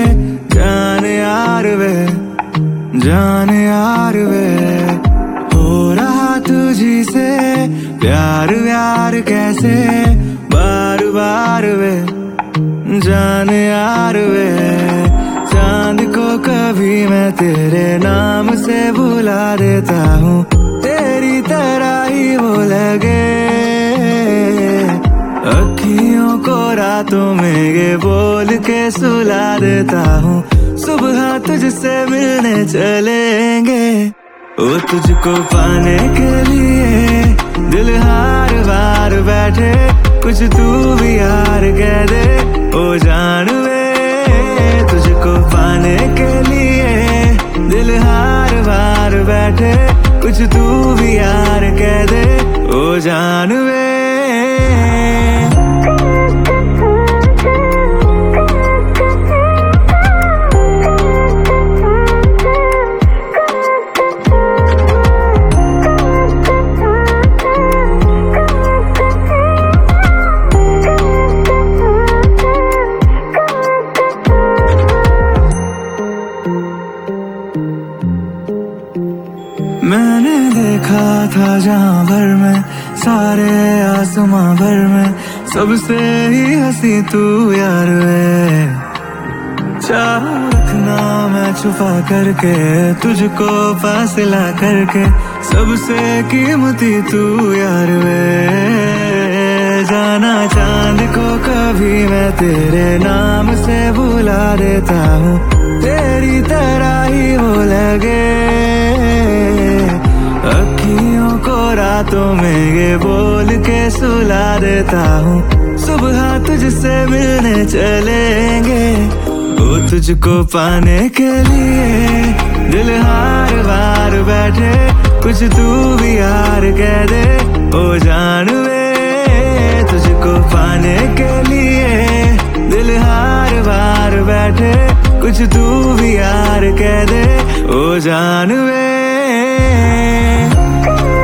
जान यार वे, जान यार वे। हो रहा तुझी से प्यार व्यार कैसे बार बार वे, जान यार वे। चांद को कभी मैं तेरे नाम से बुला देता हूँ, तेरी तरह ही वो लगे। अखियों को रातों में ये बोल के सुला देता हूँ, सुबह तुझसे मिलने चलेंगे। ओ तुझको पाने के लिए दिल हार बार बैठे, कुछ तू भी यार कह दे ओ जान वे। तुझको पाने के लिए दिल हार बार बैठे, कुछ तू भी यार कह दे ओ जान वे। मैंने देखा था जहां भर में, सारे आसमां भर में, सबसे ही हंसी तू यार वे। चाह रखना मैं छुपा करके, तुझको फासला करके, सबसे कीमती तू यार वे। जाना चांद को कभी मैं तेरे नाम से बुला देता हूँ, तेरी तरह ही वो लगे। अखियों को रातों में ये बोल के सुला देता हूँ, सुबह तुझसे मिलने चलेंगे। वो तुझको पाने के लिए दिल हार बार बैठे, कुछ तू भी यार कह दे ओ जान वे। तुझको पाने के लिए दिल हार बार बैठे, कुछ तू भी यार कह दे ओ जान वे।